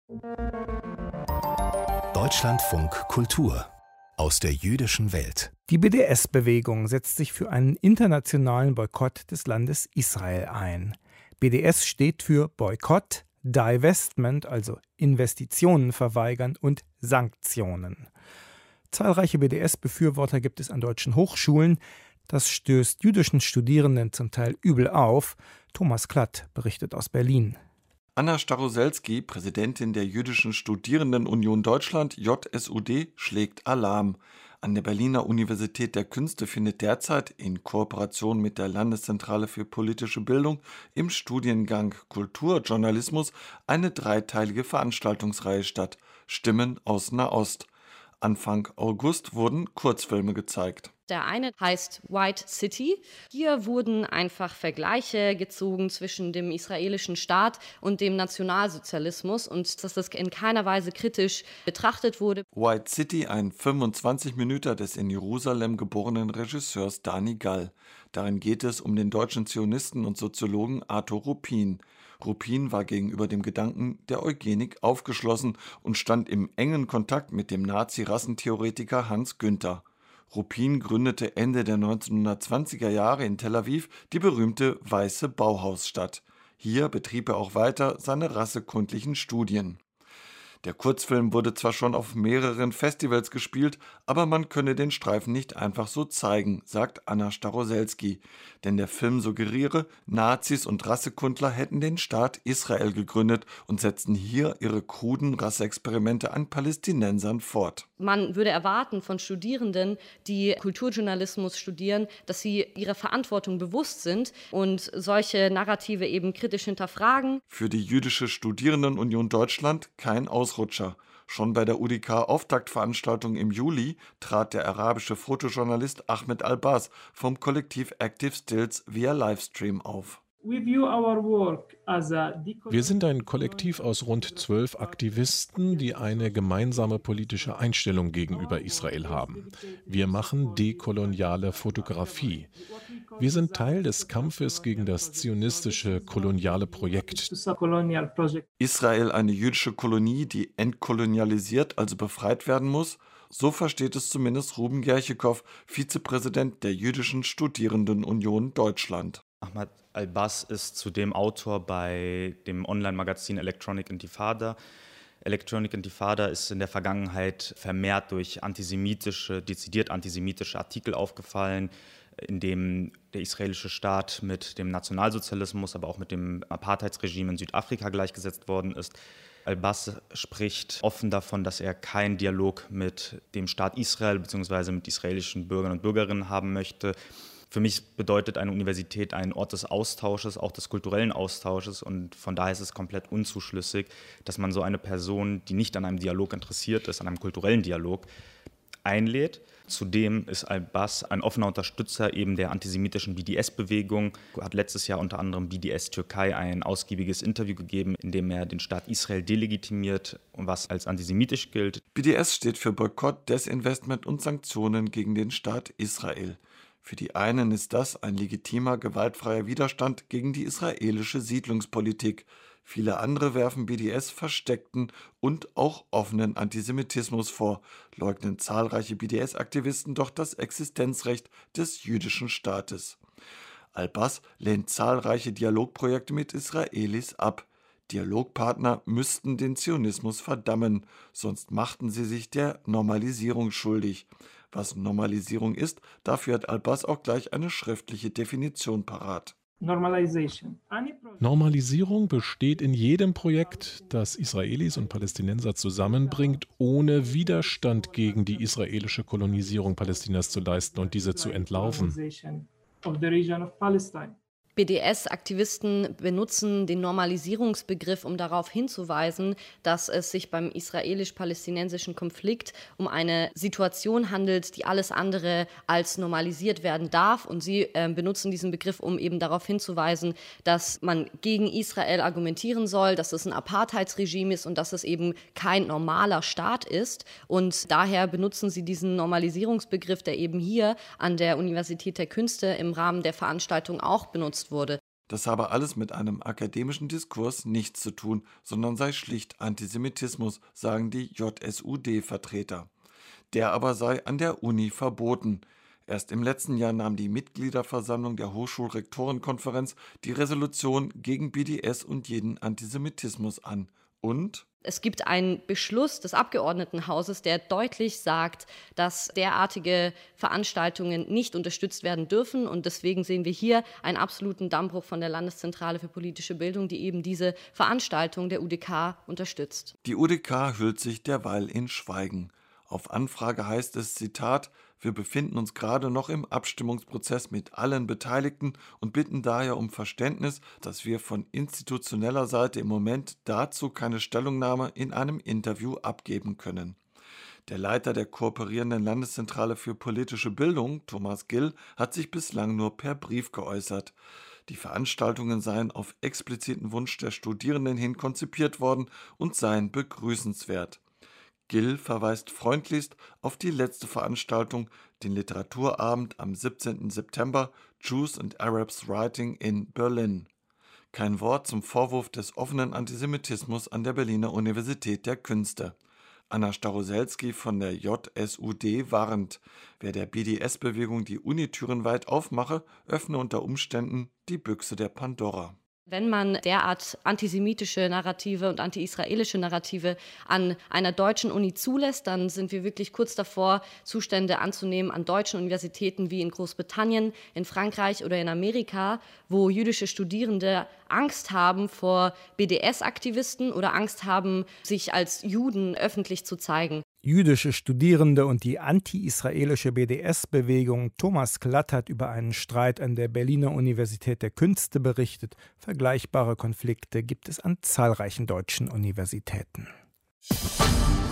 Deutschlandfunk Kultur aus der jüdischen Welt. Die BDS-Bewegung setzt sich für einen internationalen Boykott des Landes Israel ein. BDS steht für Boykott, Divestment, also Investitionen verweigern, und Sanktionen. Zahlreiche BDS-Befürworter gibt es an deutschen Hochschulen. Das stößt jüdischen Studierenden zum Teil übel auf. Thomas Klatt berichtet aus Berlin. Anna Staroselski, Präsidentin der Jüdischen Studierendenunion Deutschland, JSUD, schlägt Alarm. An der Berliner Universität der Künste findet derzeit in Kooperation mit der Landeszentrale für politische Bildung im Studiengang Kulturjournalismus eine dreiteilige Veranstaltungsreihe statt: Stimmen aus Nahost. Anfang August wurden Kurzfilme gezeigt. Der eine heißt White City. Hier wurden einfach Vergleiche gezogen zwischen dem israelischen Staat und dem Nationalsozialismus und dass das in keiner Weise kritisch betrachtet wurde. White City, ein 25-Minüter des in Jerusalem geborenen Regisseurs Dani Gall. Darin geht es um den deutschen Zionisten und Soziologen Arthur Ruppin. Ruppin war gegenüber dem Gedanken der Eugenik aufgeschlossen und stand im engen Kontakt mit dem Nazi-Rassentheoretiker Hans Günther. Ruppin gründete Ende der 1920er Jahre in Tel Aviv die berühmte Weiße Bauhausstadt. Hier betrieb er auch weiter seine rassekundlichen Studien. Der Kurzfilm wurde zwar schon auf mehreren Festivals gespielt, aber man könne den Streifen nicht einfach so zeigen, sagt Anna Staroselski. Denn der Film suggeriere, Nazis und Rassekundler hätten den Staat Israel gegründet und setzten hier ihre kruden Rasseexperimente an Palästinensern fort. Man würde erwarten von Studierenden, die Kulturjournalismus studieren, dass sie ihrer Verantwortung bewusst sind und solche Narrative eben kritisch hinterfragen. Für die Jüdische Studierendenunion Deutschland kein Ausrutscher. Schon bei der UDK-Auftaktveranstaltung im Juli trat der arabische Fotojournalist Ahmed Al-Baz vom Kollektiv Active Stills via Livestream auf. Wir sind ein Kollektiv aus rund 12 Aktivisten, die eine gemeinsame politische Einstellung gegenüber Israel haben. Wir machen dekoloniale Fotografie. Wir sind Teil des Kampfes gegen das zionistische koloniale Projekt. Israel eine jüdische Kolonie, die entkolonialisiert, also befreit werden muss? So versteht es zumindest Ruben Gerchekow, Vizepräsident der Jüdischen Studierendenunion Deutschland. Ahmed Al-Baz ist zudem Autor bei dem Online-Magazin Electronic Intifada. Electronic Intifada ist in der Vergangenheit vermehrt durch dezidiert antisemitische Artikel aufgefallen, in dem der israelische Staat mit dem Nationalsozialismus, aber auch mit dem Apartheidsregime in Südafrika gleichgesetzt worden ist. Al-Baz spricht offen davon, dass er keinen Dialog mit dem Staat Israel bzw. mit israelischen Bürgern und Bürgerinnen haben möchte. Für mich bedeutet eine Universität ein Ort des Austausches, auch des kulturellen Austausches, und von daher ist es komplett unzuschlüssig, dass man so eine Person, die nicht an einem Dialog interessiert ist, an einem kulturellen Dialog, einlädt. Zudem ist Al-Baz ein offener Unterstützer eben der antisemitischen BDS-Bewegung, hat letztes Jahr unter anderem BDS Türkei ein ausgiebiges Interview gegeben, in dem er den Staat Israel delegitimiert und was als antisemitisch gilt. BDS steht für Boykott, Desinvestment und Sanktionen gegen den Staat Israel. Für die einen ist das ein legitimer, gewaltfreier Widerstand gegen die israelische Siedlungspolitik. Viele andere werfen BDS versteckten und auch offenen Antisemitismus vor, leugnen zahlreiche BDS-Aktivisten doch das Existenzrecht des jüdischen Staates. Al-Baz lehnt zahlreiche Dialogprojekte mit Israelis ab. Dialogpartner müssten den Zionismus verdammen, sonst machten sie sich der Normalisierung schuldig. Was Normalisierung ist, dafür hat Al-Baz auch gleich eine schriftliche Definition parat. Normalisierung besteht in jedem Projekt, das Israelis und Palästinenser zusammenbringt, ohne Widerstand gegen die israelische Kolonisierung Palästinas zu leisten und diese zu entlaufen. BDS-Aktivisten benutzen den Normalisierungsbegriff, um darauf hinzuweisen, dass es sich beim israelisch-palästinensischen Konflikt um eine Situation handelt, die alles andere als normalisiert werden darf. Und sie benutzen diesen Begriff, um eben darauf hinzuweisen, dass man gegen Israel argumentieren soll, dass es ein Apartheidsregime ist und dass es eben kein normaler Staat ist. Und daher benutzen sie diesen Normalisierungsbegriff, der eben hier an der Universität der Künste im Rahmen der Veranstaltung auch benutzt wurde. Das habe alles mit einem akademischen Diskurs nichts zu tun, sondern sei schlicht Antisemitismus, sagen die JSUD-Vertreter. Der aber sei an der Uni verboten. Erst im letzten Jahr nahm die Mitgliederversammlung der Hochschulrektorenkonferenz die Resolution gegen BDS und jeden Antisemitismus an. Und es gibt einen Beschluss des Abgeordnetenhauses, der deutlich sagt, dass derartige Veranstaltungen nicht unterstützt werden dürfen. Und deswegen sehen wir hier einen absoluten Dammbruch von der Landeszentrale für politische Bildung, die eben diese Veranstaltung der UDK unterstützt. Die UDK hüllt sich derweil in Schweigen. Auf Anfrage heißt es, Zitat, wir befinden uns gerade noch im Abstimmungsprozess mit allen Beteiligten und bitten daher um Verständnis, dass wir von institutioneller Seite im Moment dazu keine Stellungnahme in einem Interview abgeben können. Der Leiter der kooperierenden Landeszentrale für politische Bildung, Thomas Gill, hat sich bislang nur per Brief geäußert. Die Veranstaltungen seien auf expliziten Wunsch der Studierenden hin konzipiert worden und seien begrüßenswert. Gill verweist freundlichst auf die letzte Veranstaltung, den Literaturabend am 17. September Jews and Arabs Writing in Berlin. Kein Wort zum Vorwurf des offenen Antisemitismus an der Berliner Universität der Künste. Anna Staroselski von der JSUD warnt, wer der BDS-Bewegung die Unitüren weit aufmache, öffne unter Umständen die Büchse der Pandora. Wenn man derart antisemitische Narrative und anti-israelische Narrative an einer deutschen Uni zulässt, dann sind wir wirklich kurz davor, Zustände anzunehmen an deutschen Universitäten wie in Großbritannien, in Frankreich oder in Amerika, wo jüdische Studierende Angst haben vor BDS-Aktivisten oder Angst haben, sich als Juden öffentlich zu zeigen. Jüdische Studierende und die anti-israelische BDS-Bewegung. Thomas Klatt hat über einen Streit an der Berliner Universität der Künste berichtet. Vergleichbare Konflikte gibt es an zahlreichen deutschen Universitäten.